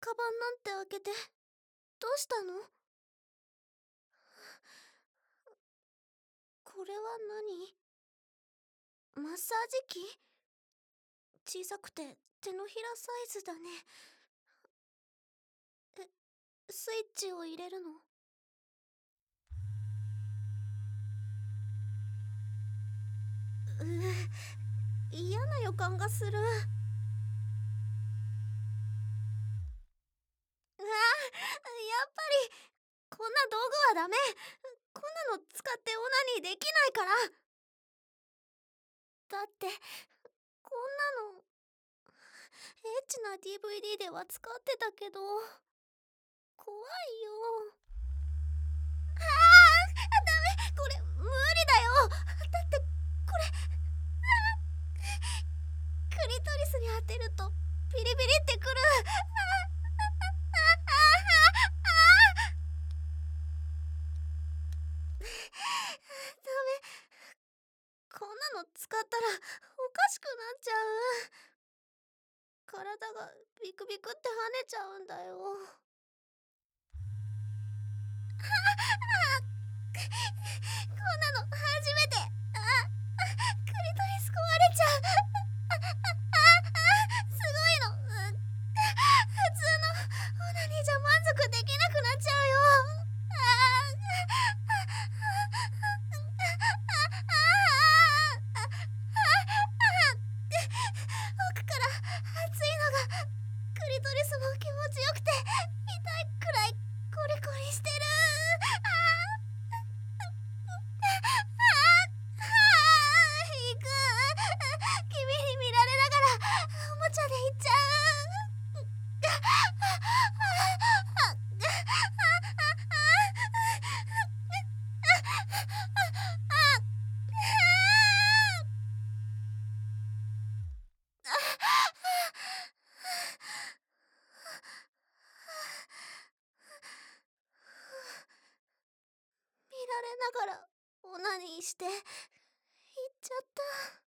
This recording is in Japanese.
カバンなんて開けてどうしたの？これは何？マッサージ機？小さくて手のひらサイズだね。え、スイッチを入れるの？嫌な予感がする。やっぱりこんな道具はダメ。こんなの使ってオナニーできないから。だってこんなのエッチな DVD では使ってたけど怖いよ。ダメ、これ無理だよ。だってこれクリトリスに当てるとビリビリってくる。ダメ、こんなの使ったらおかしくなっちゃう。体がビクビクって跳ねちゃうんだよ。こんなの初めて。クリトリス壊れちゃう。すごいの。普通のオナニーじゃ満足できなくなっちゃうよ。奥から熱いのがクリトリスも気持ちよくて痛いくらいコリコリしてる。行く。君に見られながらおもちゃで行っちゃう。見られながらオナニーして行っちゃった。